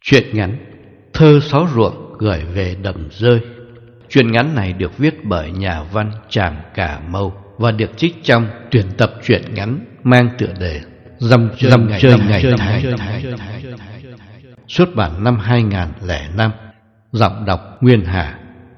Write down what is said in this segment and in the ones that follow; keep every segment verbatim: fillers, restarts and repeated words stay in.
Truyện ngắn Thơ Sáu Ruộng gửi về đầm rơi. Truyện ngắn này được viết bởi nhà văn Tràm Cà Mâu và được trích trong tuyển tập truyện ngắn mang tựa đề Dăm chơi ngày, chơi ngày tháng, tháng, tháng, tháng, tháng, xuất bản năm hai nghìn lẻ năm. Giọng đọc Nguyên Hà.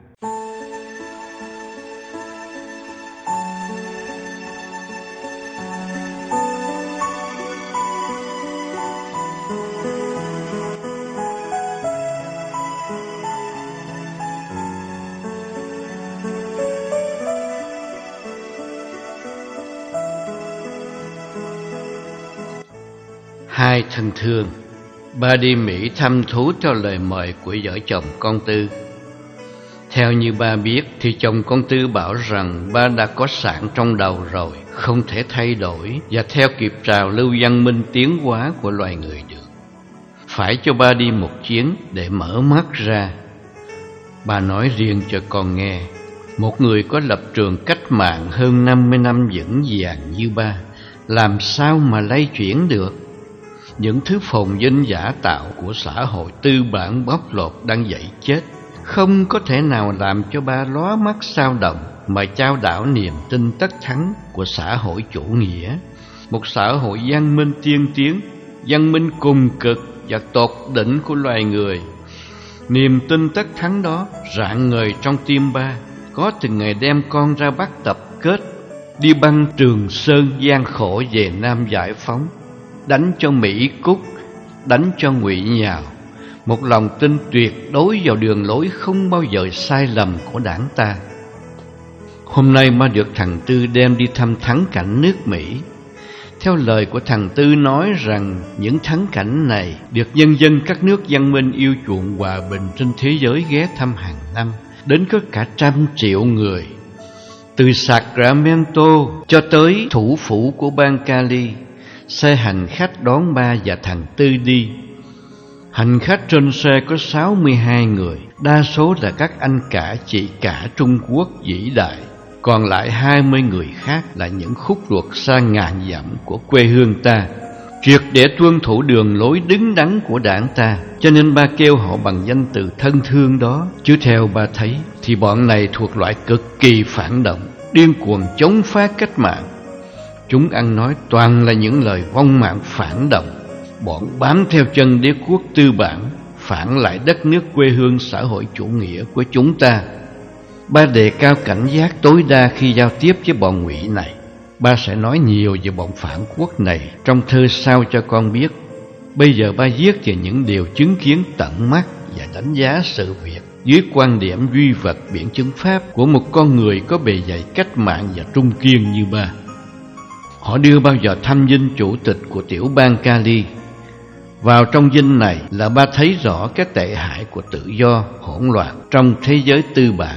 Hai thân thương. Ba đi Mỹ thăm thú theo lời mời của vợ chồng con Tư. Theo như ba biết thì chồng con Tư bảo rằng ba đã có sẵn trong đầu rồi, không thể thay đổi và theo kịp trào lưu văn minh tiến hóa của loài người được. Phải cho ba đi một chuyến để mở mắt ra. Ba nói riêng cho con nghe, một người có lập trường cách mạng hơn năm mươi năm vững vàng như ba, làm sao mà lay chuyển được? Những thứ phồn vinh giả tạo của xã hội tư bản bóc lột đang dậy chết, không có thể nào làm cho ba lóa mắt sao động mà chao đảo niềm tin tất thắng của xã hội chủ nghĩa, một xã hội văn minh tiên tiến, văn minh cùng cực và tột đỉnh của loài người. Niềm tin tất thắng đó rạng ngời trong tim ba, có từng ngày đem con ra bắt tập kết, đi băng Trường Sơn gian khổ về Nam giải phóng, đánh cho Mỹ Cúc, đánh cho Ngụy Nhào, một lòng tin tuyệt đối vào đường lối không bao giờ sai lầm của đảng ta. Hôm nay ba được thằng Tư đem đi thăm thắng cảnh nước Mỹ. Theo lời của thằng Tư nói rằng những thắng cảnh này được nhân dân các nước văn minh yêu chuộng hòa bình trên thế giới ghé thăm hàng năm, đến có cả trăm triệu người. Từ Sacramento cho tới thủ phủ của bang Cali, xe hành khách đón ba và thằng Tư đi. Hành khách trên xe có sáu mươi hai người, đa số là các anh cả chị cả Trung Quốc vĩ đại, còn lại hai mươi người khác là những khúc ruột xa ngàn dặm của quê hương ta, triệt để tuân thủ đường lối đứng đắn của đảng ta, cho nên ba kêu họ bằng danh từ thân thương đó. Chứ theo ba thấy thì bọn này thuộc loại cực kỳ phản động, điên cuồng chống phá cách mạng. Chúng ăn nói toàn là những lời vong mạng phản động. Bọn bám theo chân đế quốc tư bản, phản lại đất nước quê hương xã hội chủ nghĩa của chúng ta. Ba đề cao cảnh giác tối đa khi giao tiếp với bọn Ngụy này. Ba sẽ nói nhiều về bọn phản quốc này trong thơ sau cho con biết. Bây giờ ba viết về những điều chứng kiến tận mắt và đánh giá sự việc dưới quan điểm duy vật biện chứng pháp của một con người có bề dày cách mạng và trung kiên như ba. Họ đưa bao giờ thăm dinh chủ tịch của tiểu bang Cali. Vào trong dinh này là ba thấy rõ cái tệ hại của tự do hỗn loạn trong thế giới tư bản.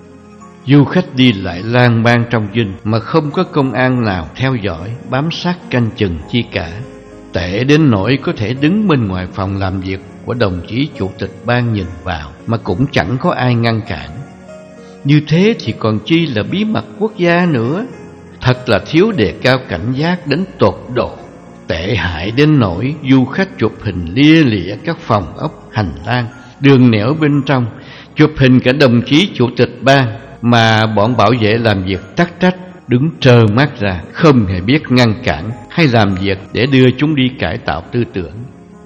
Du khách đi lại lang bang trong dinh mà không có công an nào theo dõi, bám sát canh chừng chi cả. Tệ đến nỗi có thể đứng bên ngoài phòng làm việc của đồng chí chủ tịch bang nhìn vào mà cũng chẳng có ai ngăn cản. Như thế thì còn chi là bí mật quốc gia nữa. Thật là thiếu đề cao cảnh giác đến tột độ. Tệ hại đến nỗi du khách chụp hình lia lịa các phòng ốc, hành lang, đường nẻo bên trong, chụp hình cả đồng chí chủ tịch bang, mà bọn bảo vệ làm việc tắc trách đứng trơ mắt ra, không hề biết ngăn cản hay làm việc để đưa chúng đi cải tạo tư tưởng.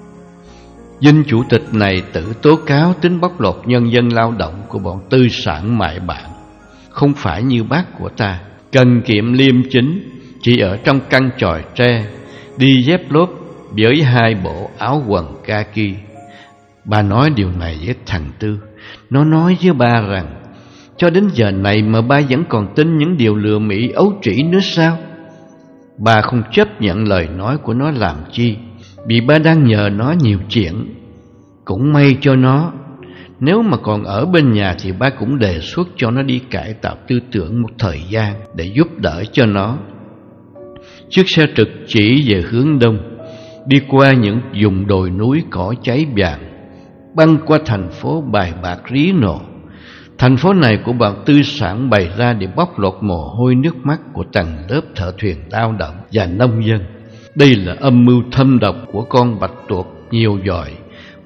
Dinh chủ tịch này tự tố cáo tính bóc lột nhân dân lao động của bọn tư sản mại bạn, không phải như bác của ta, cần kiệm liêm chính, chỉ ở trong căn chòi tre, đi dép lốp với hai bộ áo quần kaki. Ba nói điều này với thằng Tư. Nó nói với ba rằng cho đến giờ này mà ba vẫn còn tin những điều lừa Mỹ ấu trĩ nữa sao? Ba không chấp nhận lời nói của nó làm chi, vì ba đang nhờ nó nhiều chuyện. Cũng may cho nó, nếu mà còn ở bên nhà thì ba cũng đề xuất cho nó đi cải tạo tư tưởng một thời gian để giúp đỡ cho nó. Chiếc xe trực chỉ về hướng đông, đi qua những vùng đồi núi cỏ cháy vàng, băng qua thành phố bài bạc Reno. Thành phố này của bọn tư sản bày ra để bóc lột mồ hôi nước mắt của tầng lớp thợ thuyền lao động và nông dân. Đây là âm mưu thâm độc của con bạch tuộc nhiều giỏi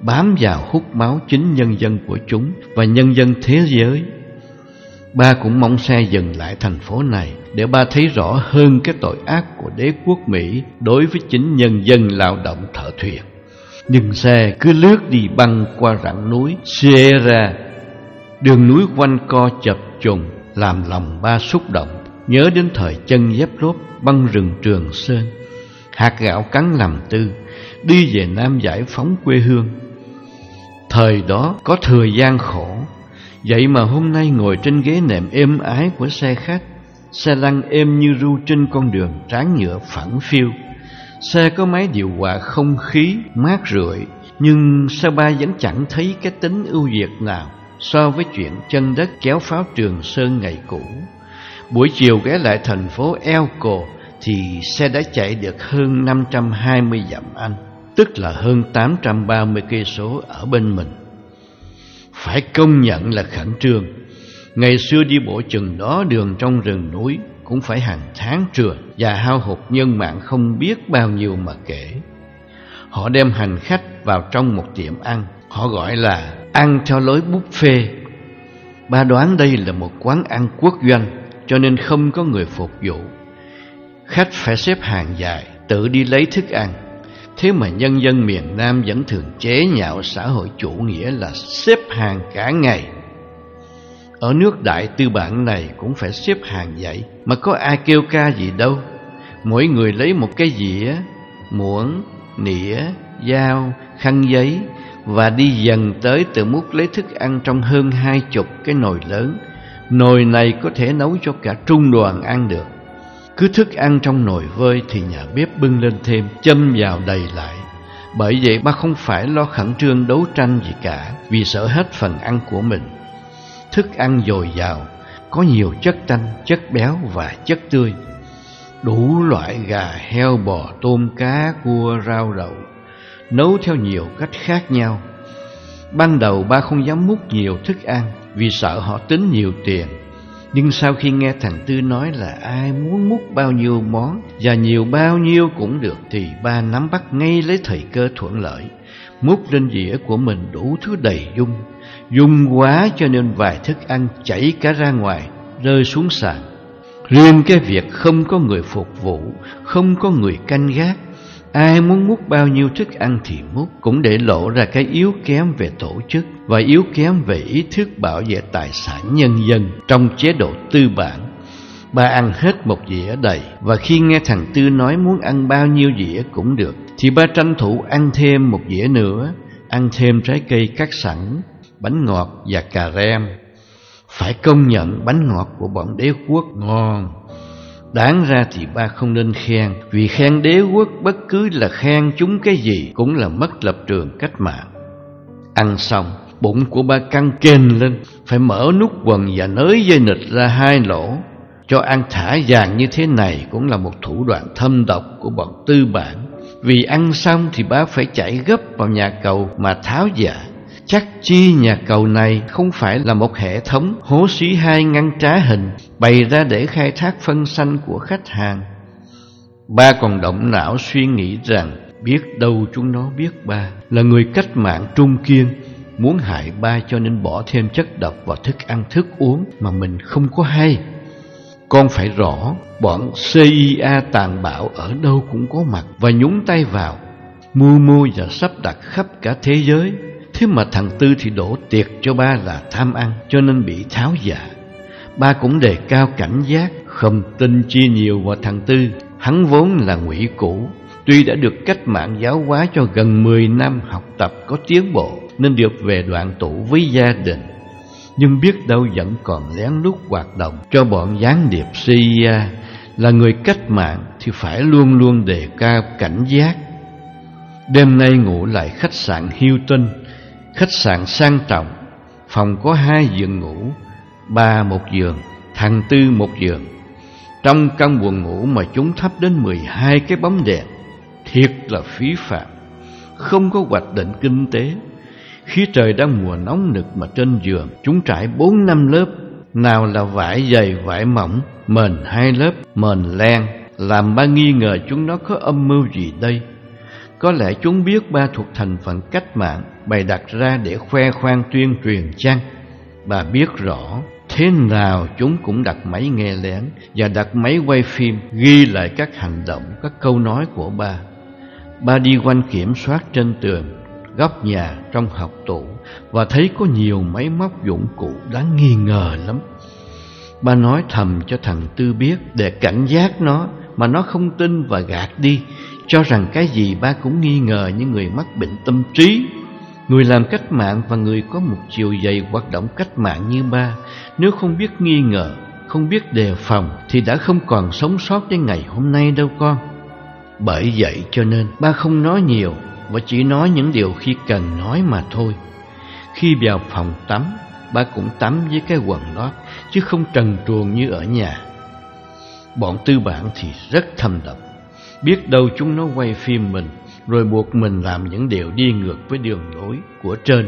bám vào hút máu chính nhân dân của chúng và nhân dân thế giới. Ba cũng mong xe dừng lại thành phố này để ba thấy rõ hơn cái tội ác của đế quốc Mỹ đối với chính nhân dân lao động thợ thuyền. Nhưng xe cứ lướt đi băng qua rặng núi Sierra, đường núi quanh co chập trùng, làm lòng ba xúc động, nhớ đến thời chân dép lốp băng rừng Trường Sơn, hạt gạo cắn làm tư, đi về Nam giải phóng quê hương. Thời đó có thời gian khổ, vậy mà hôm nay ngồi trên ghế nệm êm ái của xe khách, xe lăn êm như ru trên con đường tráng nhựa phẳng phiu. Xe có máy điều hòa không khí mát rượi, nhưng sao ba vẫn chẳng thấy cái tính ưu việt nào so với chuyện chân đất kéo pháo Trường Sơn ngày cũ. Buổi chiều ghé lại thành phố Elko thì xe đã chạy được hơn năm trăm hai mươi dặm Anh, tức là hơn tám trăm ba mươi cây số ở bên mình. Phải công nhận là khẩn trương. Ngày xưa đi bộ chừng đó đường trong rừng núi cũng phải hàng tháng trưa và hao hụt nhân mạng không biết bao nhiêu mà kể. Họ đem hành khách vào trong một tiệm ăn, họ gọi là ăn theo lối buffet. Ba đoán đây là một quán ăn quốc doanh, cho nên không có người phục vụ. Khách phải xếp hàng dài, tự đi lấy thức ăn. Thế mà nhân dân miền Nam vẫn thường chế nhạo xã hội chủ nghĩa là xếp hàng cả ngày. Ở nước đại tư bản này cũng phải xếp hàng vậy, mà có ai kêu ca gì đâu. Mỗi người lấy một cái dĩa, muỗng, nĩa, dao, khăn giấy và đi dần tới tự múc lấy thức ăn trong hơn hai chục cái nồi lớn. Nồi này có thể nấu cho cả trung đoàn ăn được. Cứ thức ăn trong nồi vơi thì nhà bếp bưng lên thêm, châm vào đầy lại. Bởi vậy ba không phải lo khẩn trương đấu tranh gì cả, vì sợ hết phần ăn của mình. Thức ăn dồi dào, có nhiều chất tanh, chất béo và chất tươi. Đủ loại gà, heo, bò, tôm, cá, cua, rau đậu, nấu theo nhiều cách khác nhau. Ban đầu ba không dám múc nhiều thức ăn vì sợ họ tính nhiều tiền. Nhưng sau khi nghe thằng Tư nói là ai muốn múc bao nhiêu món và nhiều bao nhiêu cũng được, thì ba nắm bắt ngay lấy thời cơ thuận lợi, múc lên dĩa của mình đủ thứ đầy dung. Dung quá cho nên vài thức ăn chảy cả ra ngoài, rơi xuống sàn. Riêng cái việc không có người phục vụ, không có người canh gác, ai muốn múc bao nhiêu thức ăn thì múc, cũng để lộ ra cái yếu kém về tổ chức và yếu kém về ý thức bảo vệ tài sản nhân dân trong chế độ tư bản. Ba ăn hết một dĩa đầy, và khi nghe thằng Tư nói muốn ăn bao nhiêu dĩa cũng được, thì ba tranh thủ ăn thêm một dĩa nữa, ăn thêm trái cây cắt sẵn, bánh ngọt và cà rem. Phải công nhận bánh ngọt của bọn đế quốc ngon. Đáng ra thì ba không nên khen, vì khen đế quốc bất cứ là khen chúng cái gì cũng là mất lập trường cách mạng. Ăn xong, bụng của ba căng kềnh lên, phải mở nút quần và nới dây nịt ra hai lỗ. Cho ăn thả vàng như thế này cũng là một thủ đoạn thâm độc của bọn tư bản. Vì ăn xong thì ba phải chạy gấp vào nhà cầu mà tháo dạ. Chắc chi nhà cầu này không phải là một hệ thống hố xí hai ngăn trá hình bày ra để khai thác phân xanh của khách hàng. Ba còn động não suy nghĩ rằng biết đâu chúng nó biết ba là người cách mạng trung kiên, muốn hại ba cho nên bỏ thêm chất độc vào thức ăn thức uống mà mình không có hay. Con phải rõ bọn xê i a tàn bạo ở đâu cũng có mặt và nhúng tay vào, mưu mô và sắp đặt khắp cả thế giới. Thế mà thằng Tư thì đổ tiệc cho ba là tham ăn, cho nên bị tháo dạ. Ba cũng đề cao cảnh giác, không tin chi nhiều vào thằng Tư. Hắn vốn là ngụy cũ, tuy đã được cách mạng giáo hóa cho gần mười năm, học tập có tiến bộ nên được về đoàn tụ với gia đình, nhưng biết đâu vẫn còn lén lút hoạt động cho bọn gián điệp xê i a. Là người cách mạng thì phải luôn luôn đề cao cảnh giác. Đêm nay ngủ lại khách sạn Hilton, khách sạn sang trọng. Phòng có hai giường ngủ, ba một giường, thằng Tư một giường. Trong căn buồng ngủ mà chúng thắp đến mười hai cái bóng đèn, thiệt là phí phạm, không có hoạch định kinh tế. Khi trời đang mùa nóng nực mà trên giường chúng trải bốn năm lớp, nào là vải dày vải mỏng, mền hai lớp, mền len, làm ba nghi ngờ chúng nó có âm mưu gì đây. Có lẽ chúng biết ba thuộc thành phần cách mạng bày đặt ra để khoe khoang tuyên truyền chăng? Bà biết rõ thế nào chúng cũng đặt máy nghe lén và đặt máy quay phim ghi lại các hành động, các câu nói của ba. Ba đi quanh kiểm soát trên tường, góc nhà, trong học tủ và thấy có nhiều máy móc dụng cụ đáng nghi ngờ lắm. Ba nói thầm cho thằng Tư biết để cảnh giác nó, mà nó không tin và gạt đi, cho rằng cái gì ba cũng nghi ngờ như người mắc bệnh tâm trí. Người làm cách mạng và người có một chiều dày hoạt động cách mạng như ba, nếu không biết nghi ngờ, không biết đề phòng thì đã không còn sống sót đến ngày hôm nay đâu con. Bởi vậy cho nên ba không nói nhiều và chỉ nói những điều khi cần nói mà thôi. Khi vào phòng tắm, ba cũng tắm với cái quần lót chứ không trần truồng như ở nhà. Bọn Tư Bản thì rất thâm độc, biết đâu chúng nó quay phim mình rồi buộc mình làm những điều đi ngược với đường lối của trên.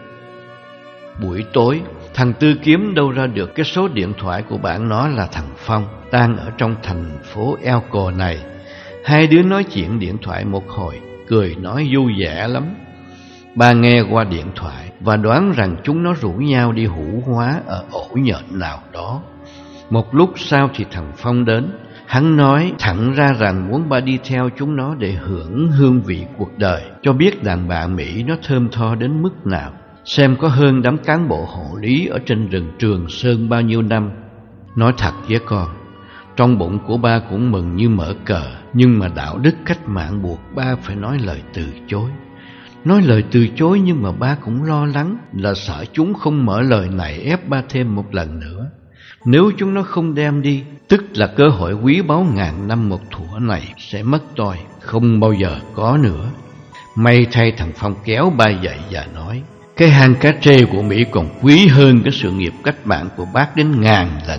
Buổi tối, thằng Tư kiếm đâu ra được cái số điện thoại của bạn nó là thằng Phong, đang ở trong thành phố Elko này. Hai đứa nói chuyện điện thoại một hồi, cười nói vui vẻ lắm. Ba nghe qua điện thoại và đoán rằng chúng nó rủ nhau đi hũ hóa ở ổ nhện nào đó. Một lúc sau thì thằng Phong đến. Hắn nói thẳng ra rằng muốn ba đi theo chúng nó để hưởng hương vị cuộc đời, cho biết đàn bà Mỹ nó thơm tho đến mức nào, xem có hơn đám cán bộ hộ lý ở trên rừng Trường Sơn bao nhiêu năm. Nói thật với con, trong bụng của ba cũng mừng như mở cờ, nhưng mà đạo đức cách mạng buộc ba phải nói lời từ chối. Nói lời từ chối nhưng mà ba cũng lo lắng là sợ chúng không mở lời này ép ba thêm một lần nữa. Nếu chúng nó không đem đi, tức là cơ hội quý báu ngàn năm một thuở này sẽ mất toi, không bao giờ có nữa. May thay thằng Phong kéo ba dậy và nói, cái hang cá trê của Mỹ còn quý hơn cái sự nghiệp cách mạng của bác đến ngàn lần.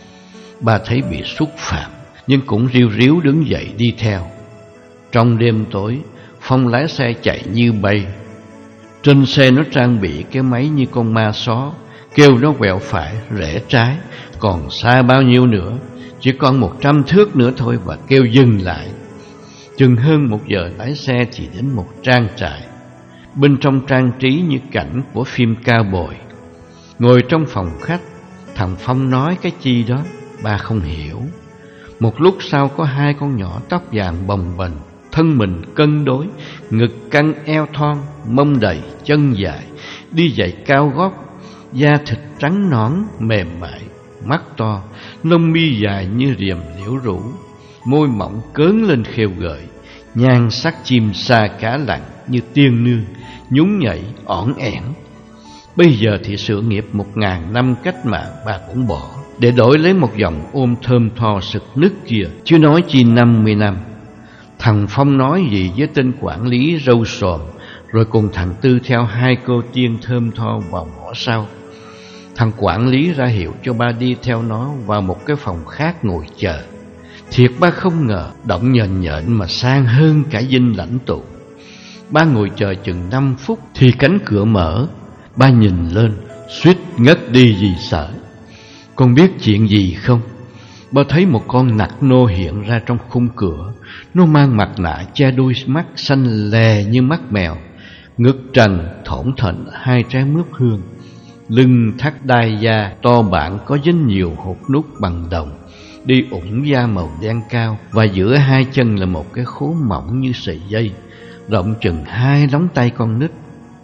Ba thấy bị xúc phạm, nhưng cũng riu riu đứng dậy đi theo. Trong đêm tối, Phong lái xe chạy như bay. Trên xe nó trang bị cái máy như con ma só, kêu nó quẹo phải, rẽ trái, còn xa bao nhiêu nữa, chỉ còn một trăm thước nữa thôi và kêu dừng lại. Chừng hơn một giờ lái xe thì đến một trang trại. Bên trong trang trí như cảnh của phim cao bồi. Ngồi trong phòng khách, thằng Phong nói cái chi đó, ba không hiểu. Một lúc sau có hai con nhỏ tóc vàng bồng bềnh, thân mình cân đối, ngực căng eo thon, mông đầy, chân dài, đi giày cao gót, da thịt trắng nõn mềm mại, mắt to, lông mi dài như riềm liễu rũ, môi mỏng cớn lên khêu gợi, nhan sắc chim sa cá lặn như tiên nương, nhún nhảy ỏn ẻn. Bây giờ thì sự nghiệp một ngàn năm cách mạng bà cũng bỏ, để đổi lấy một dòng ôm thơm tho sực nức kia, chứ nói chi năm mươi năm. Thằng Phong nói gì với tên quản lý râu xồm, rồi cùng thằng Tư theo hai cô tiên thơm tho vào ngõ sau. Thằng quản lý ra hiệu cho ba đi theo nó vào một cái phòng khác ngồi chờ. Thiệt ba không ngờ, động nhện nhện mà sang hơn cả dinh lãnh tụ. Ba ngồi chờ chừng năm phút thì cánh cửa mở. Ba nhìn lên, suýt ngất đi vì sợ. Con biết chuyện gì không? Ba thấy một con nặc nô hiện ra trong khung cửa. Nó mang mặt nạ che đôi mắt xanh lè như mắt mèo, ngực trần thổn thệnh hai trái mướp hương, lưng thắt đai da to bản có dính nhiều hột nút bằng đồng, đi ủng da màu đen cao, và giữa hai chân là một cái khố mỏng như sợi dây, rộng chừng hai lóng tay con nít.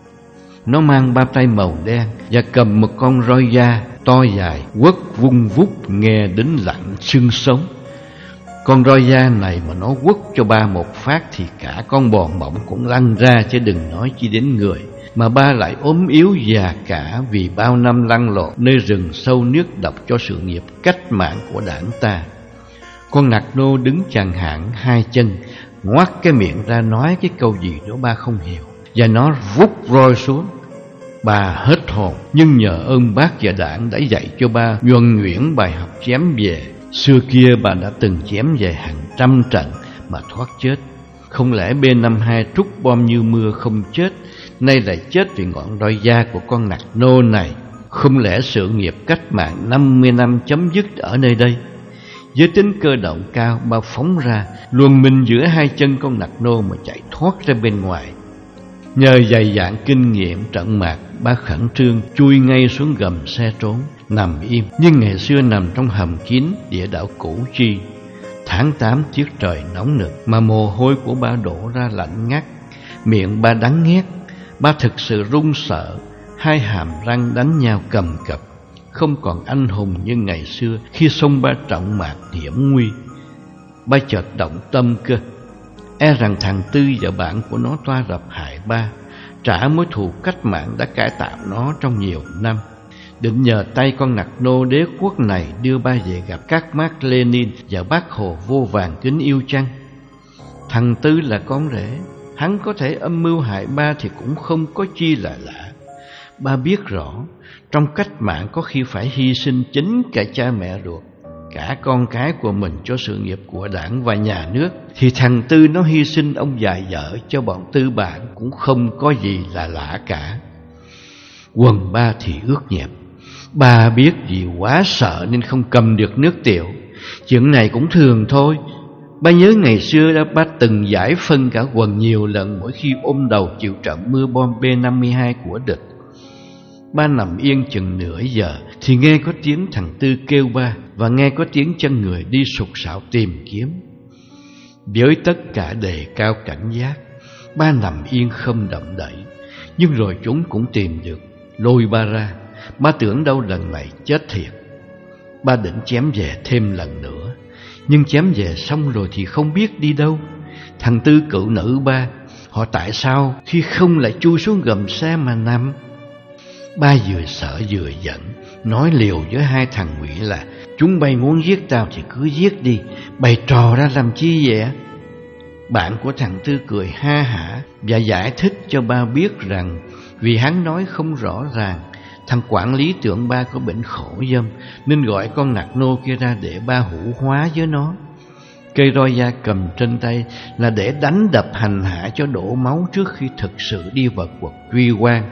Nó mang bao tay màu đen và cầm một con roi da to dài, quất vung vút nghe đến lạnh xương sống. Con roi da này mà nó quất cho ba một phát thì cả con bò mộng cũng lăn ra, chứ đừng nói chi đến người. Mà ba lại ốm yếu già cả vì bao năm lăn lộn nơi rừng sâu nước độc cho sự nghiệp cách mạng của đảng ta. Con nặc nô đứng chằng hạng hai chân, ngoác cái miệng ra nói cái câu gì đó ba không hiểu, và nó vút roi xuống. Bà hết hồn, nhưng nhờ ơn bác và đảng đã dạy cho ba nhuần nhuyễn bài học chém về. Xưa kia bà đã từng chém về hàng trăm trận mà thoát chết. Không lẽ B năm mươi hai trút bom như mưa không chết, nay lại chết vì ngọn roi da của con nặc nô này? Không lẽ sự nghiệp cách mạng năm mươi năm chấm dứt ở nơi đây? Với tính cơ động cao, ba phóng ra, luồn mình giữa hai chân con nặc nô mà chạy thoát ra bên ngoài. Nhờ dày dạn kinh nghiệm trận mạc, ba khẩn trương chui ngay xuống gầm xe trốn, nằm im. Nhưng ngày xưa nằm trong hầm kín địa đạo Củ Chi. Tháng tám tiết trời nóng nực, mà mồ hôi của ba đổ ra lạnh ngắt. Miệng ba đắng nghét, ba thực sự run sợ, hai hàm răng đánh nhau cầm cập. Không còn anh hùng như ngày xưa khi xông ba trọng mạc hiểm nguy. Ba chợt động tâm cơ, e rằng thằng Tư và bạn của nó toa rập hại ba, trả mối thù cách mạng đã cải tạo nó trong nhiều năm. Định nhờ tay con nặc nô đế quốc này đưa ba về gặp các Mác Lênin và Bác Hồ vô vàn kính yêu chăng? Thằng Tư là con rể, hắn có thể âm mưu hại ba thì cũng không có chi là lạ. Ba biết rõ, trong cách mạng có khi phải hy sinh chính cả cha mẹ ruột, cả con cái của mình cho sự nghiệp của đảng và nhà nước, thì thằng Tư nó hy sinh ông già vợ cho bọn Tư bạn cũng không có gì là lạ cả. Quần ba thì ướt nhẹp. Ba biết vì quá sợ nên không cầm được nước tiểu. Chuyện này cũng thường thôi. Ba nhớ ngày xưa đã ba từng giải phân cả quần nhiều lần mỗi khi ôm đầu chịu trận mưa bom B năm mươi hai của địch. Ba nằm yên chừng nửa giờ thì nghe có tiếng thằng Tư kêu ba, và nghe có tiếng chân người đi sục sạo tìm kiếm. Với tất cả đề cao cảnh giác, ba nằm yên không động đậy. Nhưng rồi chúng cũng tìm được, lôi ba ra. Ba tưởng đâu lần này chết thiệt. Ba định chém về thêm lần nữa, nhưng chém về xong rồi thì không biết đi đâu. Thằng Tư cựu nữ ba, họ tại sao khi không lại chui xuống gầm xe mà nằm? Ba vừa sợ vừa giận, nói liều với hai thằng Ngụy là chúng bay muốn giết tao thì cứ giết đi, bày trò ra làm chi vậy? Bạn của thằng Tư cười ha hả và giải thích cho ba biết rằng vì hắn nói không rõ ràng, thằng quản lý tưởng ba có bệnh khổ dâm nên gọi con nặc nô kia ra để ba hủ hóa với nó. Cây roi da cầm trên tay là để đánh đập hành hạ cho đổ máu trước khi thực sự đi vào cuộc truy quan.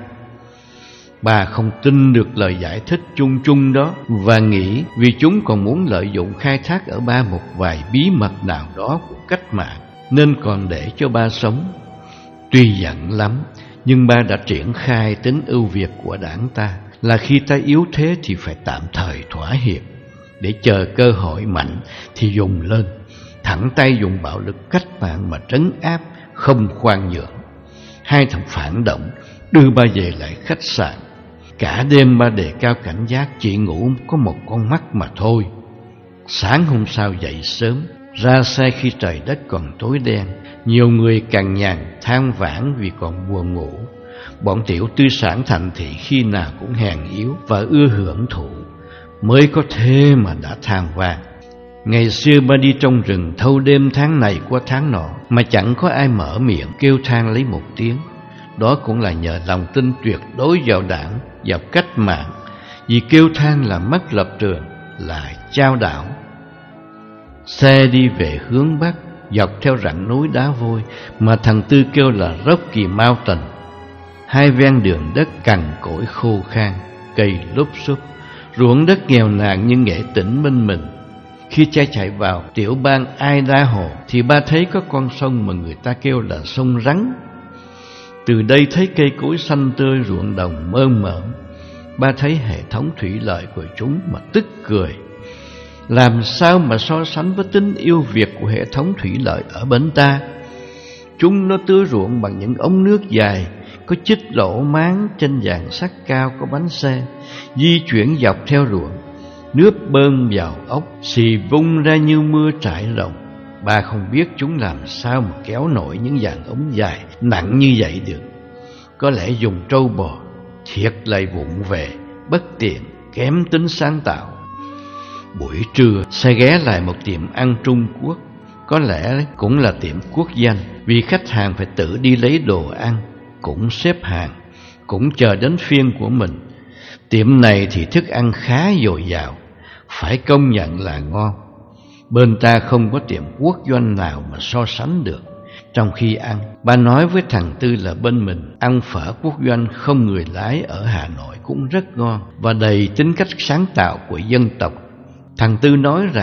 Bà không tin được lời giải thích chung chung đó và nghĩ vì chúng còn muốn lợi dụng khai thác ở ba một vài bí mật nào đó của cách mạng nên còn để cho ba sống. Tuy giận lắm, nhưng ba đã triển khai tính ưu việt của đảng ta là khi ta yếu thế thì phải tạm thời thỏa hiệp, để chờ cơ hội mạnh thì dùng lên, thẳng tay dùng bạo lực cách mạng mà trấn áp, không khoan nhượng. Hai thằng phản động đưa ba về lại khách sạn. Cả đêm ba đề cao cảnh giác, chỉ ngủ có một con mắt mà thôi. Sáng hôm sau dậy sớm, ra xe khi trời đất còn tối đen. Nhiều người cằn nhằn than vãn vì còn buồn ngủ. Bọn tiểu tư sản thành thị khi nào cũng hèn yếu và ưa hưởng thụ, mới có thế mà đã than vãn. Ngày xưa ba đi trong rừng thâu đêm tháng này qua tháng nọ mà chẳng có ai mở miệng kêu than lấy một tiếng. Đó cũng là nhờ lòng tin tuyệt đối vào đảng, vào cách mạng. Vì kêu than là mất lập trường, là chao đảo. Xe đi về hướng Bắc, dọc theo rặng núi đá vôi mà thằng Tư kêu là Rocky Mountain. Hai ven đường đất cằn cỗi khô khan, cây lúp xúp, ruộng đất nghèo nàn nhưng nghệ tĩnh bên mình. Khi cha chạy vào tiểu bang Idaho thì ba thấy có con sông mà người ta kêu là sông Rắn. Từ đây thấy cây cối xanh tươi, ruộng đồng mơn mởn. Ba thấy hệ thống thủy lợi của chúng mà tức cười. Làm sao mà so sánh với tính yêu Việt của hệ thống thủy lợi ở bên ta? Chúng nó tưới ruộng bằng những ống nước dài, có chích lỗ máng trên dàn sắt cao có bánh xe, di chuyển dọc theo ruộng. Nước bơm vào ốc, xì vung ra như mưa trải rộng. Ba không biết chúng làm sao mà kéo nổi những dàn ống dài nặng như vậy được. Có lẽ dùng trâu bò, thiệt lại vụng về, bất tiện, kém tính sáng tạo. Buổi trưa sẽ ghé lại một tiệm ăn Trung Quốc, có lẽ cũng là tiệm quốc danh, vì khách hàng phải tự đi lấy đồ ăn, cũng xếp hàng, cũng chờ đến phiên của mình. Tiệm này thì thức ăn khá dồi dào, phải công nhận là ngon. Bên ta không có tiệm quốc doanh nào mà so sánh được. Trong khi ăn, ba nói với thằng Tư là bên mình ăn phở quốc doanh không người lái ở Hà Nội cũng rất ngon và đầy tính cách sáng tạo của dân tộc. Thằng Tư nói rằng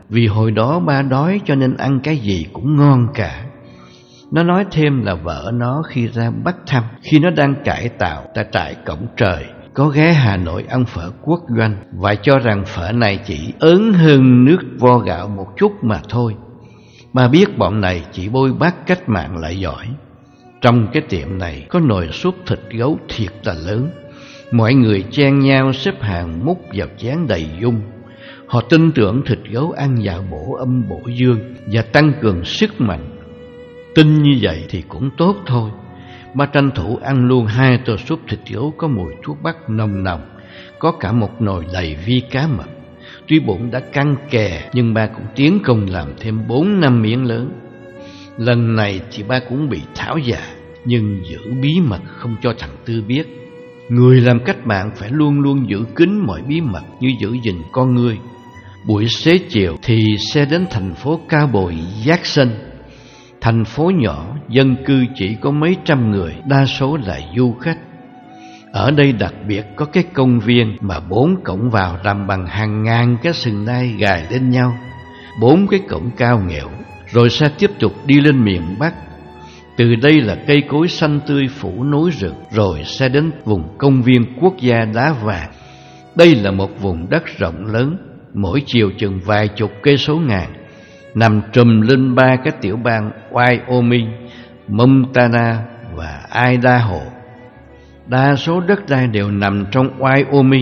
vì hồi đó ba đói cho nên ăn cái gì cũng ngon cả. Nó nói thêm là vợ nó khi ra Bắc thăm, khi nó đang cải tạo tại trại Cổng Trời, có ghé Hà Nội ăn phở Quốc Doanh và cho rằng phở này chỉ ớn hơn nước vo gạo một chút mà thôi. Ba biết bọn này chỉ bôi bác cách mạng lại giỏi. Trong cái tiệm này có nồi súp thịt gấu thiệt là lớn. Mọi người chen nhau xếp hàng múc vào chén đầy dung. Họ tin tưởng thịt gấu ăn vào bổ âm bổ dương và tăng cường sức mạnh. Tin như vậy thì cũng tốt thôi. Ba tranh thủ ăn luôn hai tô súp thịt gấu có mùi thuốc bắc nồng nồng, có cả một nồi đầy vi cá mập. Tuy bụng đã căng kè nhưng ba cũng tiến công làm thêm bốn năm miếng lớn. Lần này thì ba cũng bị tháo dạ, nhưng giữ bí mật không cho thằng Tư biết. Người làm cách mạng phải luôn luôn giữ kín mọi bí mật như giữ gìn con người. Buổi xế chiều thì xe đến thành phố cao bồi Jackson. Thành phố nhỏ, dân cư chỉ có mấy trăm người, đa số là du khách. Ở đây đặc biệt có cái công viên mà bốn cổng vào làm bằng hàng ngàn cái sừng nai gài lên nhau. Bốn cái cổng cao nghẽo, rồi xe tiếp tục đi lên miền Bắc. Từ đây là cây cối xanh tươi phủ núi rừng, rồi sẽ đến vùng công viên quốc gia Đá Vàng. Đây là một vùng đất rộng lớn, mỗi chiều chừng vài chục cây số ngàn, nằm trùm lên ba cái tiểu bang Wyoming, Montana và Idaho. Đa số đất đai đều nằm trong Wyoming,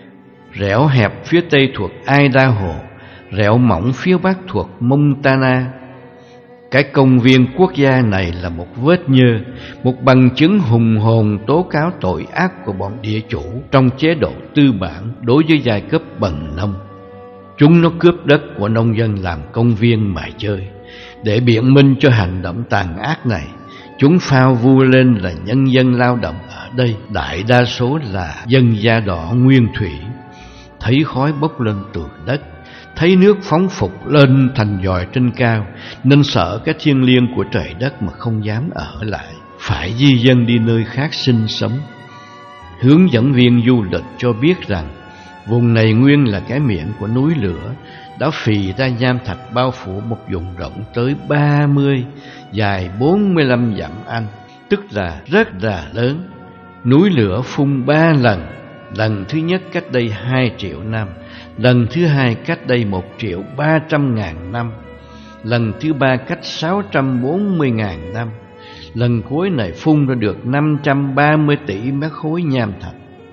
rẽo hẹp phía tây thuộc Idaho, rẽo mỏng phía bắc thuộc Montana. Cái công viên quốc gia này là một vết nhơ, một bằng chứng hùng hồn tố cáo tội ác của bọn địa chủ trong chế độ tư bản đối với giai cấp bần nông. Chúng nó cướp đất của nông dân làm công viên mà chơi. Để biện minh cho hành động tàn ác này, chúng phao vu lên là nhân dân lao động ở đây đại đa số là dân da đỏ nguyên thủy. Thấy khói bốc lên từ đất, thấy nước phóng phục lên thành dòi trên cao, nên sợ cái thiêng liêng của trời đất mà không dám ở lại, phải di dân đi nơi khác sinh sống. Hướng dẫn viên du lịch cho biết rằng vùng này nguyên là cái miệng của núi lửa, đã phì ra nham thạch bao phủ một vùng rộng tới ba mươi, dài bốn mươi lăm dặm Anh, tức là rất là lớn. Núi lửa phun ba lần, lần thứ nhất cách đây hai triệu năm, lần thứ hai cách đây một triệu ba trăm ngàn năm, lần thứ ba cách sáu trăm bốn mươi ngàn năm. Lần cuối này phun ra được năm trăm ba mươi tỷ mét khối nham thạch.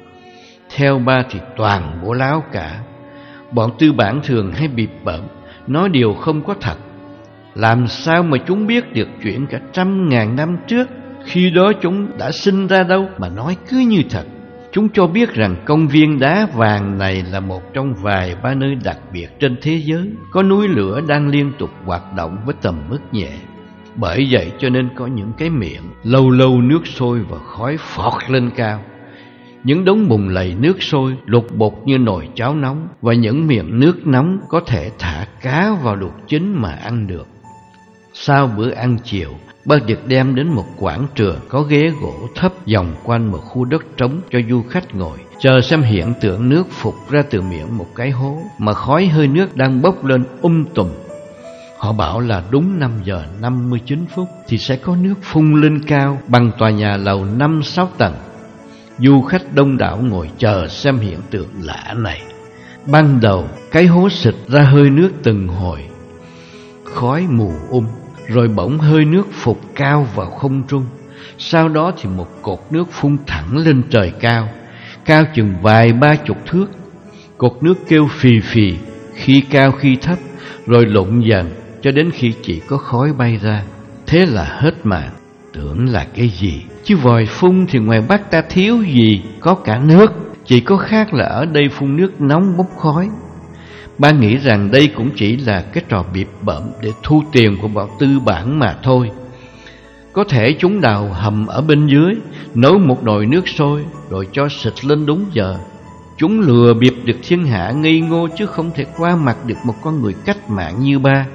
Theo ba thì toàn bộ láo cả. Bọn tư bản thường hay bịp bợm, nói điều không có thật. Làm sao mà chúng biết được chuyện cả trăm ngàn năm trước, khi đó chúng đã sinh ra đâu mà nói cứ như thật. Chúng cho biết rằng công viên Đá Vàng này là một trong vài ba nơi đặc biệt trên thế giới có núi lửa đang liên tục hoạt động với tầm mức nhẹ. Bởi vậy cho nên có những cái miệng lâu lâu nước sôi và khói phọt lên cao, những đống bùn lầy nước sôi lục bục như nồi cháo nóng, và những miệng nước nóng có thể thả cá vào luộc chín mà ăn được. Sau bữa ăn chiều, ba được đem đến một quảng trường có ghế gỗ thấp vòng quanh một khu đất trống cho du khách ngồi, chờ xem hiện tượng nước phụt ra từ miệng một cái hố mà khói hơi nước đang bốc lên um tùm. Họ bảo là đúng năm giờ năm mươi chín phút thì sẽ có nước phun lên cao bằng tòa nhà lầu năm sáu tầng. Du khách đông đảo ngồi chờ xem hiện tượng lạ này. Ban đầu cái hố xịt ra hơi nước từng hồi, khói mù um, rồi bỗng hơi nước phụt cao vào không trung. Sau đó thì một cột nước phun thẳng lên trời cao, cao chừng vài ba chục thước. Cột nước kêu phì phì, khi cao khi thấp, rồi lụng dần cho đến khi chỉ có khói bay ra. Thế là hết màn. Tưởng là cái gì, chứ vòi phun thì ngoài Bắc ta thiếu gì, có cả nước, chỉ có khác là ở đây phun nước nóng bốc khói. Ba nghĩ rằng đây cũng chỉ là cái trò bịp bợm để thu tiền của bọn tư bản mà thôi. Có thể chúng đào hầm ở bên dưới, nấu một nồi nước sôi rồi cho xịt lên đúng giờ. Chúng lừa bịp được thiên hạ ngây ngô, chứ không thể qua mặt được một con người cách mạng như ba.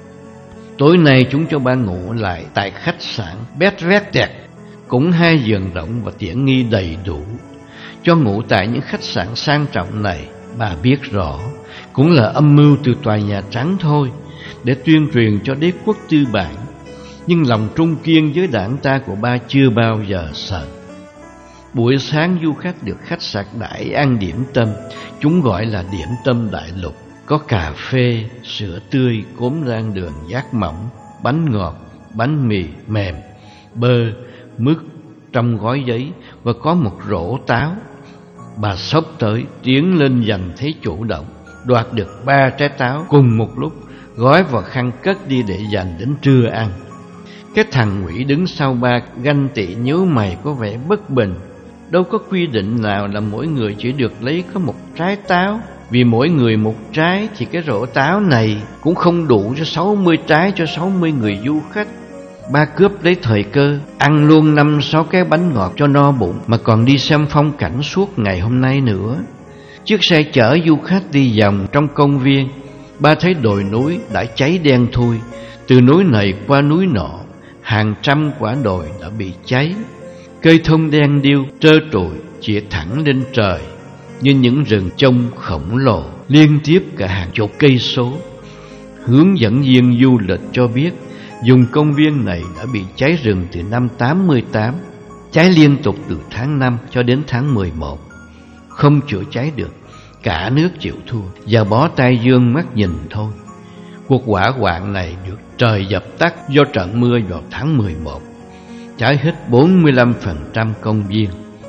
Tối nay chúng cho ba ngủ lại tại khách sạn Bedford, cũng hai giường rộng và tiện nghi đầy đủ. Cho ngủ tại những khách sạn sang trọng này, bà biết rõ cũng là âm mưu từ tòa Nhà Trắng thôi, để tuyên truyền cho đế quốc tư bản. Nhưng lòng trung kiên với đảng ta của ba chưa bao giờ sợ. Buổi sáng du khách được khách sạn đãi ăn điểm tâm, chúng gọi là điểm tâm đại lục. Có cà phê, sữa tươi, cốm rang đường giác mỏng, bánh ngọt, bánh mì mềm, bơ, mứt trong gói giấy, và có một rổ táo. Bà xốc tới, tiến lên giành thấy chủ động, đoạt được ba trái táo cùng một lúc, gói vào khăn cất đi để dành đến trưa ăn. Cái thằng Ngụy đứng sau ba ganh tị nhíu mày có vẻ bất bình. Đâu có quy định nào là mỗi người chỉ được lấy có một trái táo. Vì mỗi người một trái thì cái rổ táo này cũng không đủ cho sáu mươi trái cho sáu mươi người du khách. Ba cướp lấy thời cơ, ăn luôn năm sáu cái bánh ngọt cho no bụng, mà còn đi xem phong cảnh suốt ngày hôm nay nữa. Chiếc xe chở du khách đi vòng trong công viên. Ba thấy đồi núi đã cháy đen thui. Từ núi này qua núi nọ, hàng trăm quả đồi đã bị cháy. Cây thông đen điêu trơ trụi chĩa thẳng lên trời như những rừng trông khổng lồ, liên tiếp cả hàng chục cây số. Hướng dẫn viên du lịch cho biết vùng công viên này đã bị cháy rừng từ năm tám mươi tám, cháy liên tục từ tháng năm cho đến tháng mười một. Không chữa cháy được, cả nước chịu thua và bó tay dương mắt nhìn thôi. Cuộc hỏa hoạn này được trời dập tắt do trận mưa vào tháng mười một, cháy hết bốn mươi lăm phần trăm công viên.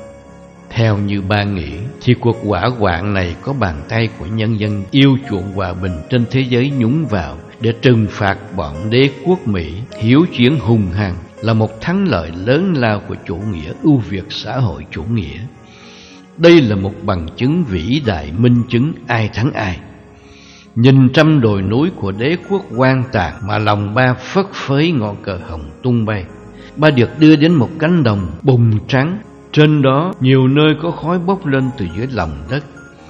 Theo như ba nghĩ thì cuộc hỏa hoạn này có bàn tay của nhân dân yêu chuộng hòa bình trên thế giới nhúng vào để trừng phạt bọn đế quốc Mỹ hiếu chiến hung hăng, là một thắng lợi lớn lao của chủ nghĩa ưu việt xã hội chủ nghĩa. Đây là một bằng chứng vĩ đại minh chứng ai thắng ai. Nhìn trăm đồi núi của đế quốc hoang tàn mà lòng ba phất phới ngọn cờ hồng tung bay. Ba được đưa đến một cánh đồng bùn trắng, trên đó nhiều nơi có khói bốc lên từ dưới lòng đất.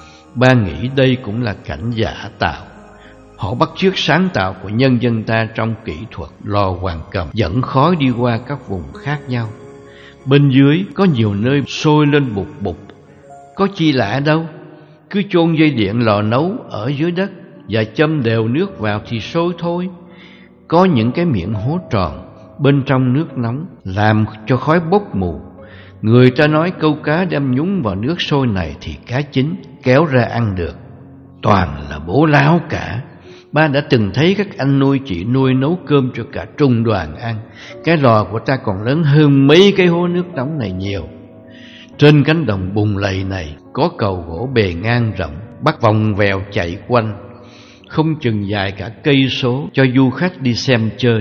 Ba nghĩ đây cũng là cảnh giả tạo. Họ bắt chước sáng tạo của nhân dân ta trong kỹ thuật lò hoàng cầm dẫn khói đi qua các vùng khác nhau. Bên dưới có nhiều nơi sôi lên bụt bụt. Có chi lạ đâu, cứ chôn dây điện lò nấu ở dưới đất và châm đều nước vào thì sôi thôi. Có những cái miệng hố tròn, bên trong nước nóng làm cho khói bốc mù. Người ta nói câu cá đem nhúng vào nước sôi này thì cá chín, kéo ra ăn được. Toàn là bố láo cả. Ba đã từng thấy các anh nuôi chị nuôi nấu cơm cho cả trung đoàn ăn. Cái lò của ta còn lớn hơn mấy cái hố nước nóng này nhiều. Trên cánh đồng bùn lầy này có cầu gỗ bề ngang rộng, bắt vòng vèo chạy quanh, không chừng dài cả cây số cho du khách đi xem chơi.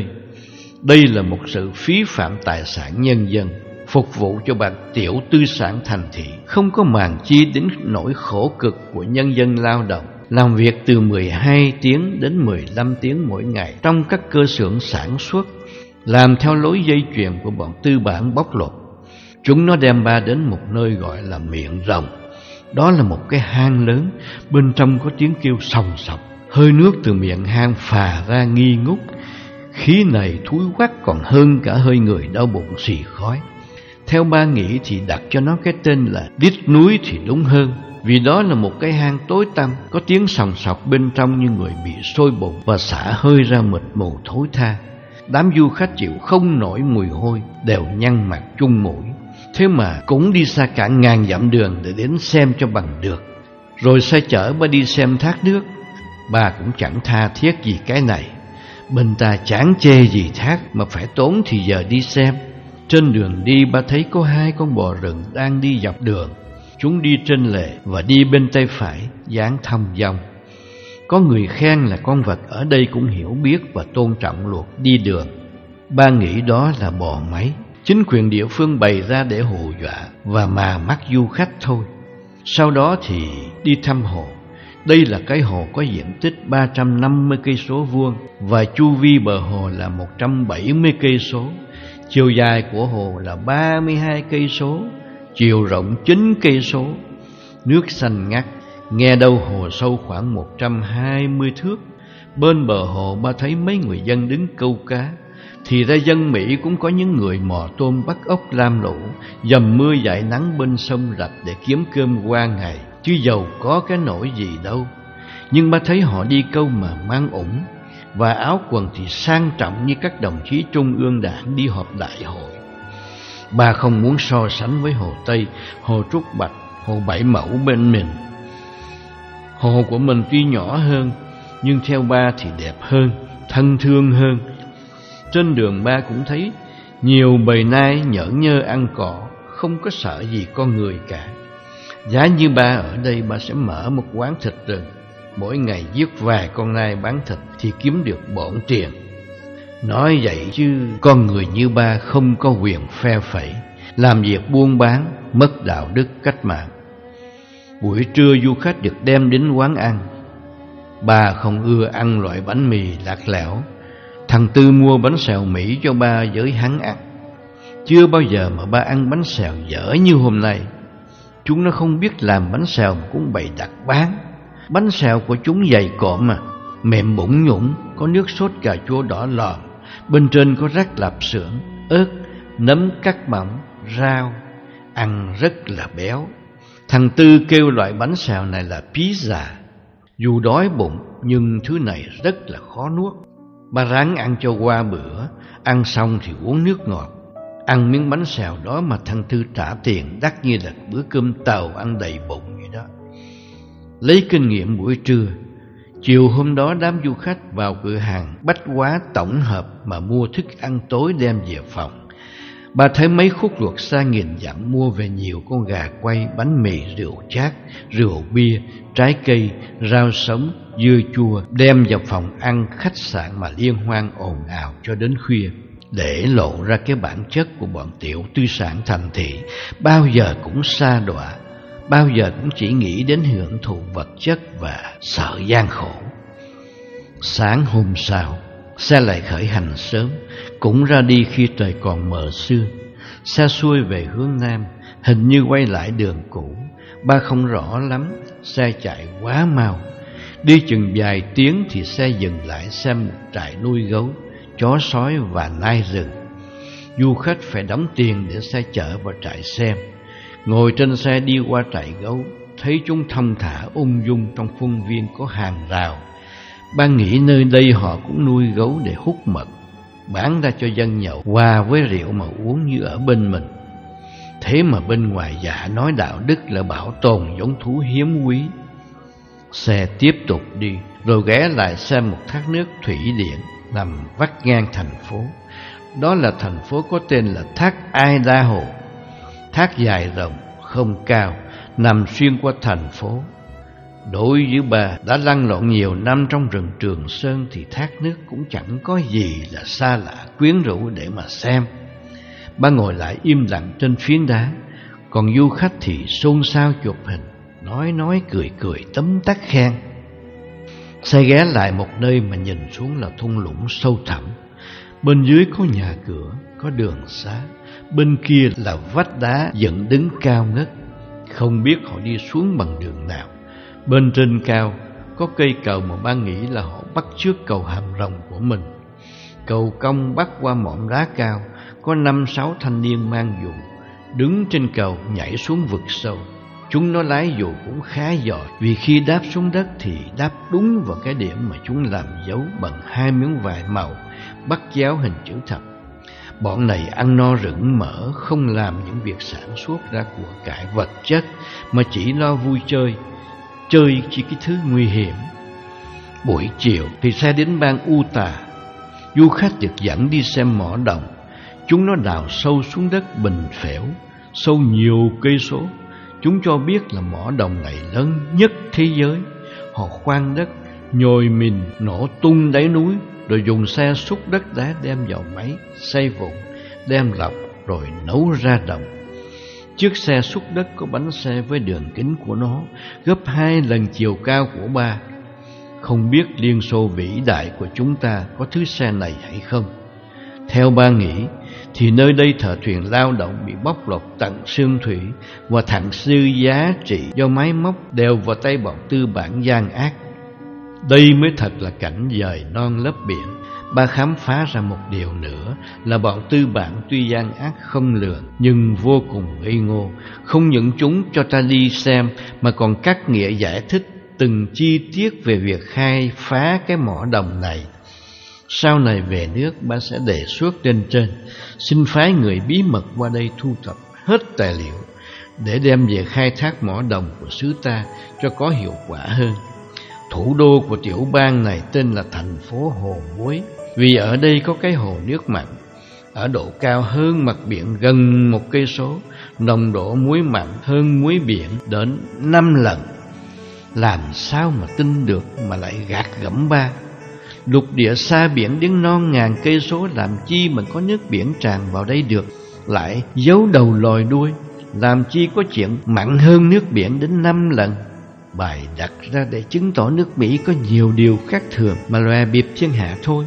Đây là một sự phí phạm tài sản nhân dân, phục vụ cho bạn tiểu tư sản thành thị, không có màng chi đến nỗi khổ cực của nhân dân lao động, làm việc từ mười hai tiếng đến mười lăm tiếng mỗi ngày trong các cơ xưởng sản xuất, làm theo lối dây chuyền của bọn tư bản bóc lột. Chúng nó đem ba đến một nơi gọi là miệng rồng. Đó là một cái hang lớn, bên trong có tiếng kêu sòng sọc, hơi nước từ miệng hang phà ra nghi ngút. Khí này thúi quắc còn hơn cả hơi người đau bụng xì khói. Theo ba nghĩ thì đặt cho nó cái tên là đít núi thì đúng hơn, vì đó là một cái hang tối tăm, có tiếng sòng sọc bên trong như người bị sôi bụng và xả hơi ra mịt mù thối tha. Đám du khách chịu không nổi mùi hôi, đều nhăn mặt chung mũi. Thế mà cũng đi xa cả ngàn dặm đường để đến xem cho bằng được. Rồi xe chở ba đi xem thác nước. Ba cũng chẳng tha thiết gì cái này. Bên ta chán chê gì thác mà phải tốn thì giờ đi xem. Trên đường đi ba thấy có hai con bò rừng đang đi dọc đường. Chúng đi trên lề và đi bên tay phải, dáng thong dong. Có người khen là con vật ở đây cũng hiểu biết và tôn trọng luật đi đường. Ba nghĩ đó là bò máy, chính quyền địa phương bày ra để hù dọa và mà mắt du khách thôi. Sau đó thì đi thăm hồ. Đây là cái hồ có diện tích ba trăm năm mươi cây số vuông và chu vi bờ hồ là một trăm bảy mươi cây số. Chiều dài của hồ là ba mươi hai cây số, chiều rộng chín cây số. Nước xanh ngắt, nghe đâu hồ sâu khoảng một trăm hai mươi thước. Bên bờ hồ ba thấy mấy người dân đứng câu cá. Thì ra dân Mỹ cũng có những người mò tôm bắt ốc lam lũ, dầm mưa dãi nắng bên sông rạch để kiếm cơm qua ngày, chứ giàu có cái nổi gì đâu. nhưng ba thấy họ đi câu mà mang ủng, và áo quần thì sang trọng như các đồng chí trung ương đảng đi họp đại hội. Ba không muốn so sánh với Hồ Tây, Hồ Trúc Bạch, Hồ Bảy Mẫu bên mình. Hồ của mình tuy nhỏ hơn, nhưng theo ba thì đẹp hơn, thân thương hơn. Trên đường ba cũng thấy nhiều bầy nai nhởn nhơ ăn cỏ, không có sợ gì con người cả. Giá như ba ở đây, ba sẽ mở một quán thịt rừng, mỗi ngày giết vài con nai bán thịt thì kiếm được bộn tiền. Nói vậy chứ con người như ba không có quyền phe phẩy, làm việc buôn bán, mất đạo đức cách mạng. Buổi trưa du khách được đem đến quán ăn. Ba không ưa ăn loại bánh mì lạc lẽo. Thằng Tư mua bánh xèo Mỹ cho ba với hắn ăn. Chưa bao giờ mà ba ăn bánh xèo dở như hôm nay. Chúng nó không biết làm bánh xèo mà cũng bày đặt bán. Bánh xèo của chúng dày cộm mà, mềm bủng nhũng, có nước sốt cà chua đỏ lòm, bên trên có rắc lạp xưởng, ớt, nấm cắt mỏng, rau, ăn rất là béo. Thằng Tư kêu loại bánh xèo này là pizza. Dù đói bụng nhưng thứ này rất là khó nuốt. Ba ráng ăn cho qua bữa, ăn xong thì uống nước ngọt. Ăn miếng bánh xèo đó mà thằng Tư trả tiền đắt như là bữa cơm tàu ăn đầy bụng vậy đó. Lấy kinh nghiệm buổi trưa, chiều hôm đó đám du khách vào cửa hàng bách hóa tổng hợp mà mua thức ăn tối đem về phòng. Ba thấy mấy khúc luộc xa nghìn dặm mua về nhiều con gà quay, bánh mì, rượu chát, rượu bia, trái cây, rau sống, dưa chua, đem vào phòng ăn khách sạn mà liên hoan ồn ào cho đến khuya, để lộ ra cái bản chất của bọn tiểu tư sản thành thị, bao giờ cũng sa đọa, bao giờ cũng chỉ nghĩ đến hưởng thụ vật chất và sợ gian khổ. Sáng hôm sau, xe lại khởi hành sớm, cũng ra đi khi trời còn mờ sương. Xe xuôi về hướng Nam, hình như quay lại đường cũ. Ba không rõ lắm, xe chạy quá mau. Đi chừng vài tiếng thì xe dừng lại xem một trại nuôi gấu, chó sói và nai rừng. Du khách phải đóng tiền để xe chở vào trại xem. Ngồi trên xe đi qua trại gấu, thấy chúng thong thả ung dung trong khuôn viên có hàng rào. Ba nghĩ nơi đây họ cũng nuôi gấu để hút mật, bán ra cho dân nhậu, hòa với rượu mà uống như ở bên mình. Thế mà bên ngoài dạ nói đạo đức là bảo tồn giống thú hiếm quý. Xe tiếp tục đi, rồi ghé lại xem một thác nước thủy điện nằm vắt ngang thành phố. Đó là thành phố có tên là thác Idaho. Thác dài rộng, không cao, nằm xuyên qua thành phố. Đối với bà đã lăn lộn nhiều năm trong rừng Trường Sơn thì thác nước cũng chẳng có gì là xa lạ quyến rũ để mà xem. Ba ngồi lại im lặng trên phiến đá, còn du khách thì xôn xao chụp hình, nói nói cười cười tấm tắc khen. Xe ghé lại một nơi mà nhìn xuống là thung lũng sâu thẳm. Bên dưới có nhà cửa, có đường xá, bên kia là vách đá dựng đứng cao ngất. Không biết họ đi xuống bằng đường nào. Bên trên cao có cây cầu mà ba nghĩ là họ bắt chước cầu Hàm Rồng của mình. Cầu cong bắt qua mỏm đá cao, có năm sáu thanh niên mang dù, đứng trên cầu nhảy xuống vực sâu. Chúng nó lái dù cũng khá giỏi, vì khi đáp xuống đất thì đáp đúng vào cái điểm mà chúng làm dấu bằng hai miếng vải màu bắt chéo hình chữ thập. Bọn này ăn no rửng mỡ, không làm những việc sản xuất ra của cải vật chất, mà chỉ lo vui chơi, chơi chỉ cái thứ nguy hiểm. Buổi chiều thì xe đến bang Utah. Du khách được dẫn đi xem mỏ đồng. Chúng nó đào sâu xuống đất bình phễu, sâu nhiều cây số. Chúng cho biết là mỏ đồng này lớn nhất thế giới. Họ khoan đất, nhồi mìn, nổ tung đáy núi, rồi dùng xe xúc đất đá đem vào máy, xay vụn, đem lọc, rồi nấu ra đồng. Chiếc xe xúc đất có bánh xe với đường kính của nó gấp hai lần chiều cao của ba. Không biết Liên Xô vĩ đại của chúng ta có thứ xe này hay không. Theo ba nghĩ thì nơi đây thợ thuyền lao động bị bóc lột tận xương thủy, và thặng dư giá trị do máy móc đều vào tay bọn tư bản gian ác. Đây mới thật là cảnh dời non lấp biển. Ba khám phá ra một điều nữa là bọn tư bản tuy gian ác không lường nhưng vô cùng ngây ngô. Không những chúng cho ta đi xem mà còn cắt nghĩa giải thích từng chi tiết về việc khai phá cái mỏ đồng này. Sau này về nước, ba sẽ đề xuất lên trên, xin phái người bí mật qua đây thu thập hết tài liệu để đem về khai thác mỏ đồng của xứ ta cho có hiệu quả hơn. Thủ đô của tiểu bang này tên là thành phố Hồ Muối, vì ở đây có cái hồ nước mặn ở độ cao hơn mặt biển gần một cây số, nồng độ muối mặn hơn muối biển đến năm lần. Làm sao mà tin được mà lại gạt gẫm ba? Lục địa xa biển đến non ngàn cây số, làm chi mà có nước biển tràn vào đây được, lại giấu đầu lòi đuôi, làm chi có chuyện mặn hơn nước biển đến năm lần. Bài đặt ra để chứng tỏ nước Mỹ có nhiều điều khác thường mà lòe bịp thiên hạ thôi.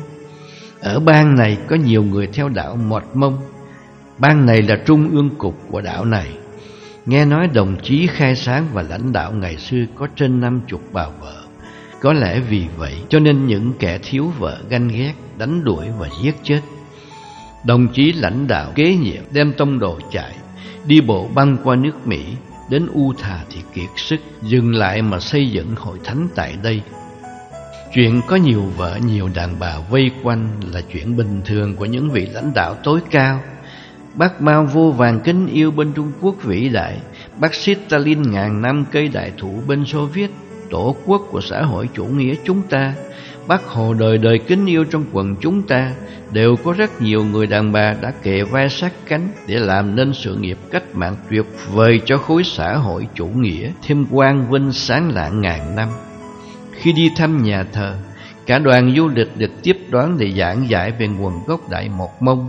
Ở bang này có nhiều người theo đạo Mọt Mông. Bang này là trung ương cục của đạo này. Nghe nói đồng chí khai sáng và lãnh đạo ngày xưa có trên năm chục bà vợ. Có lẽ vì vậy cho nên những kẻ thiếu vợ ganh ghét, đánh đuổi và giết chết. Đồng chí lãnh đạo kế nhiệm đem tông đồ chạy, đi bộ băng qua nước Mỹ, đến Utah thì kiệt sức, dừng lại mà xây dựng hội thánh tại đây. Chuyện có nhiều vợ nhiều đàn bà vây quanh là chuyện bình thường của những vị lãnh đạo tối cao. Bác Mao vô vàn kính yêu bên Trung Quốc vĩ đại, bác Stalin ngàn năm cây đại thụ bên Xô Viết, tổ quốc của xã hội chủ nghĩa chúng ta, bác Hồ đời đời kính yêu trong quần chúng ta, đều có rất nhiều người đàn bà đã kề vai sát cánh để làm nên sự nghiệp cách mạng tuyệt vời cho khối xã hội chủ nghĩa thêm quang vinh sáng lạng ngàn năm. Khi đi thăm nhà thờ, cả đoàn du lịch được tiếp đón để giảng giải về nguồn gốc Đại Mọt Mông.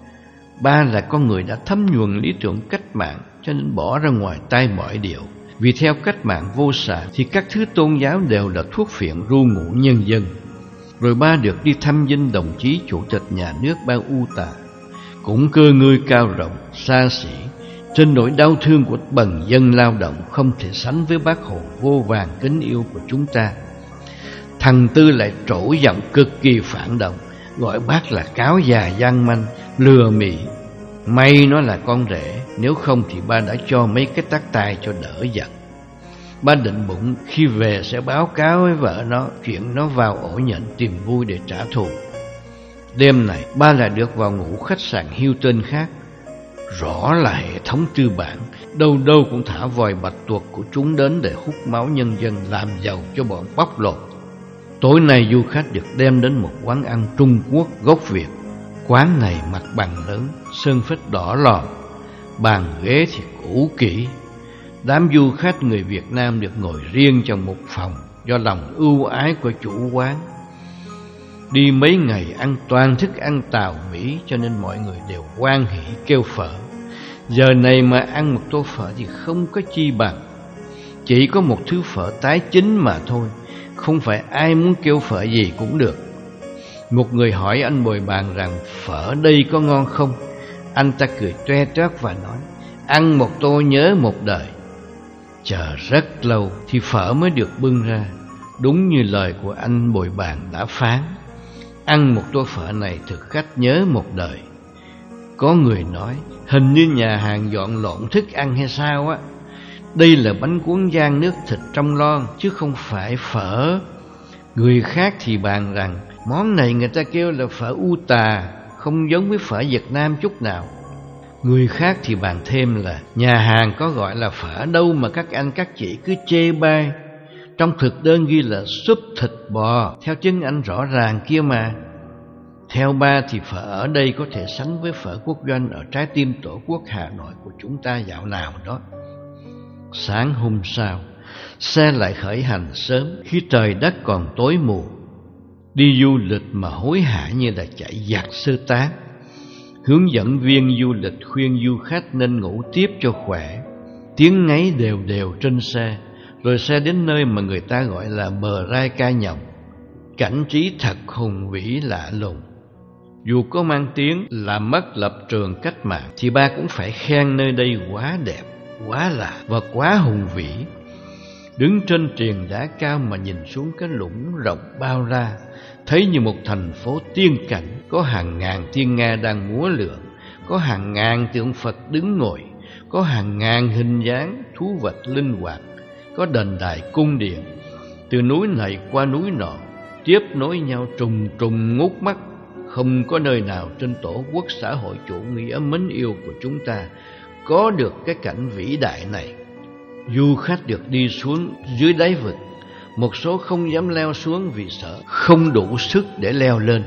Ba là con người đã thấm nhuần lý tưởng cách mạng, cho nên bỏ ra ngoài tai mọi điều. Vì theo cách mạng vô sản thì các thứ tôn giáo đều là thuốc phiện ru ngủ nhân dân. Rồi ba được đi thăm dinh đồng chí chủ tịch nhà nước bang Utah, cũng cơ ngơi cao rộng, xa xỉ, trên nỗi đau thương của bần dân lao động không thể sánh với bác Hồ vô vàn kính yêu của chúng ta. Thằng Tư lại trỗi giọng cực kỳ phản động, gọi bác là cáo già gian manh, lừa mị. May nó là con rể, nếu không thì ba đã cho mấy cái tát tai cho đỡ giận. Ba định bụng khi về sẽ báo cáo với vợ nó chuyện nó vào ổ nhện tìm vui để trả thù. Đêm này ba lại được vào ngủ khách sạn Hilton khác. Rõ là hệ thống tư bản, đâu đâu cũng thả vòi bạch tuộc của chúng đến để hút máu nhân dân, làm giàu cho bọn bóc lột. Tối nay du khách được đem đến một quán ăn Trung Quốc gốc Việt. Quán này mặt bằng lớn, sơn phết đỏ lò, bàn ghế thì cũ kỹ. Đám du khách người Việt Nam được ngồi riêng trong một phòng do lòng ưu ái của chủ quán. Đi mấy ngày ăn toàn thức ăn Tàu Mỹ, cho nên mọi người đều hoan hỉ kêu phở. Giờ này mà ăn một tô phở thì không có chi bằng. Chỉ có một thứ phở tái chính mà thôi, không phải ai muốn kêu phở gì cũng được. Một người hỏi anh bồi bàn rằng phở đây có ngon không? Anh ta cười toe toét và nói, ăn một tô nhớ một đời. Chờ rất lâu thì phở mới được bưng ra. Đúng như lời của anh bồi bàn đã phán, ăn một tô phở này thực khách nhớ một đời. Có người nói hình như nhà hàng dọn lộn thức ăn hay sao á. Đây là bánh cuốn rang nước thịt trong lon chứ không phải phở. Người khác thì bàn rằng món này người ta kêu là phở Utah, không giống với phở Việt Nam chút nào. Người khác thì bàn thêm là nhà hàng có gọi là phở đâu mà các anh các chị cứ chê bai. Trong thực đơn ghi là súp thịt bò theo tiếng Anh rõ ràng kia mà. Theo ba thì phở ở đây có thể sánh với phở quốc doanh ở trái tim tổ quốc Hà Nội của chúng ta dạo nào đó. Sáng hôm sau, xe lại khởi hành sớm khi trời đất còn tối mù. Đi du lịch mà hối hả như là chạy giặc sơ tán. Hướng dẫn viên du lịch khuyên du khách nên ngủ tiếp cho khỏe. Tiếng ngáy đều đều trên xe. Rồi xe đến nơi mà người ta gọi là bờ rai Ca Nhồng. Cảnh trí thật hùng vĩ lạ lùng. Dù có mang tiếng là mất lập trường cách mạng thì ba cũng phải khen nơi đây quá đẹp, quá lạ và quá hùng vĩ. Đứng trên triền đá cao mà nhìn xuống cái lũng rộng bao la, thấy như một thành phố tiên cảnh. Có hàng ngàn tiên Nga đang múa lượn, có hàng ngàn tượng Phật đứng ngồi, có hàng ngàn hình dáng thú vật linh hoạt, có đền đài cung điện, từ núi này qua núi nọ, tiếp nối nhau trùng trùng ngút mắt. Không có nơi nào trên tổ quốc xã hội chủ nghĩa mến yêu của chúng ta có được cái cảnh vĩ đại này. Du khách được đi xuống dưới đáy vực, một số không dám leo xuống vì sợ không đủ sức để leo lên.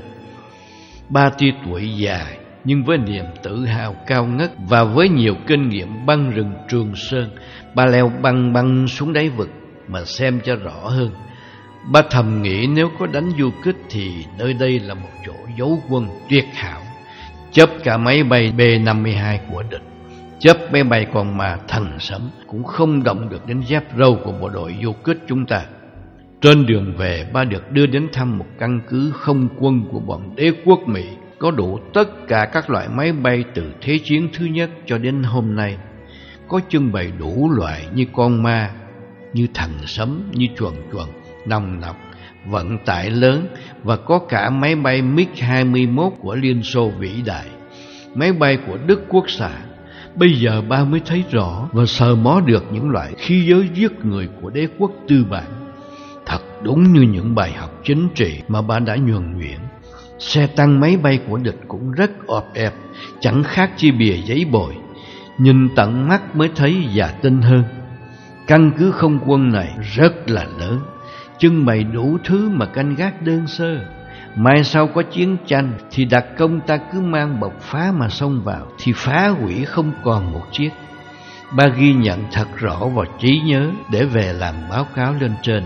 Ba tuy tuổi già nhưng với niềm tự hào cao ngất và với nhiều kinh nghiệm băng rừng Trường Sơn, ba leo băng băng xuống đáy vực mà xem cho rõ hơn. Ba thầm nghĩ nếu có đánh du kích thì nơi đây là một chỗ giấu quân tuyệt hảo, chấp cả máy bay B năm mươi hai của địch, chấp máy bay còn mà thần sấm cũng không động được đến giáp râu của bộ đội du kích chúng ta. Trên đường về, ba được đưa đến thăm một căn cứ không quân của bọn đế quốc Mỹ, có đủ tất cả các loại máy bay từ Thế chiến thứ nhất cho đến hôm nay. Có trưng bày đủ loại như con ma, như thần sấm, như chuồn chuồn, nòng nọc, vận tải lớn, và có cả máy bay MiG hai mươi mốt của Liên Xô vĩ đại, máy bay của Đức Quốc xã. Bây giờ ba mới thấy rõ và sờ mó được những loại khí giới giết người của đế quốc tư bản. Thật đúng như những bài học chính trị mà ba đã nhuần nhuyễn. Xe tăng máy bay của địch cũng rất ọp ẹp, chẳng khác chi bìa giấy bồi. Nhìn tận mắt mới thấy và tin hơn. Căn cứ không quân này rất là lớn, trưng bày đủ thứ mà canh gác đơn sơ. Mai sau có chiến tranh thì đặc công ta cứ mang bộc phá mà xông vào thì phá hủy không còn một chiếc. Ba ghi nhận thật rõ vào trí nhớ để về làm báo cáo lên trên.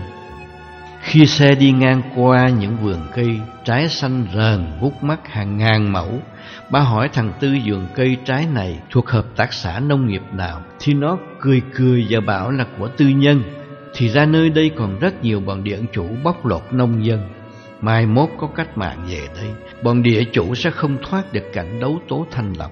Khi xe đi ngang qua những vườn cây trái xanh rờn vút mắt hàng ngàn mẫu, ba hỏi thằng Tư vườn cây trái này thuộc hợp tác xã nông nghiệp nào, thì nó cười cười và bảo là của tư nhân. Thì ra nơi đây còn rất nhiều bọn điện chủ bóc lột nông dân. Mai mốt có cách mạng về đây, bọn địa chủ sẽ không thoát được cảnh đấu tố thanh lọc.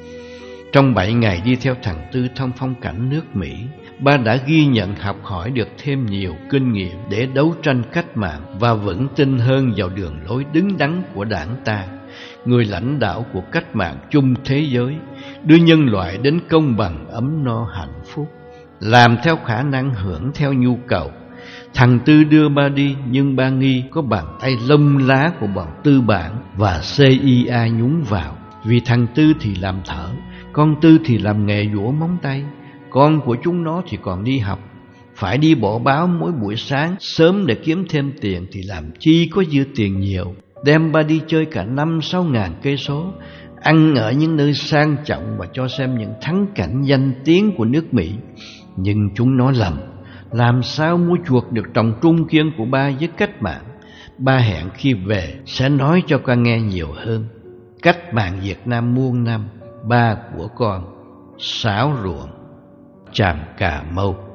Trong bảy ngày đi theo thằng Tư thông phong cảnh nước Mỹ, ba đã ghi nhận học hỏi được thêm nhiều kinh nghiệm để đấu tranh cách mạng và vững tin hơn vào đường lối đứng đắn của đảng ta, người lãnh đạo của cách mạng chung thế giới, đưa nhân loại đến công bằng ấm no hạnh phúc, làm theo khả năng hưởng theo nhu cầu. Thằng Tư đưa ba đi, nhưng ba nghi có bàn tay lông lá của bọn tư bản và xê i a nhúng vào. Vì thằng Tư thì làm thợ, con Tư thì làm nghề giũa móng tay. Con của chúng nó thì còn đi học, phải đi bỏ báo mỗi buổi sáng sớm để kiếm thêm tiền, thì làm chi có dư tiền nhiều đem ba đi chơi cả năm sáu ngàn cây số, ăn ở những nơi sang trọng và cho xem những thắng cảnh danh tiếng của nước Mỹ. Nhưng chúng nó lầm, làm sao mua chuộc được tròng trung kiên của ba với cách mạng. Ba hẹn khi về sẽ nói cho con nghe nhiều hơn. Cách mạng Việt Nam muôn năm, ba của con, Sáo Ruộng, Tràm Cà Mau.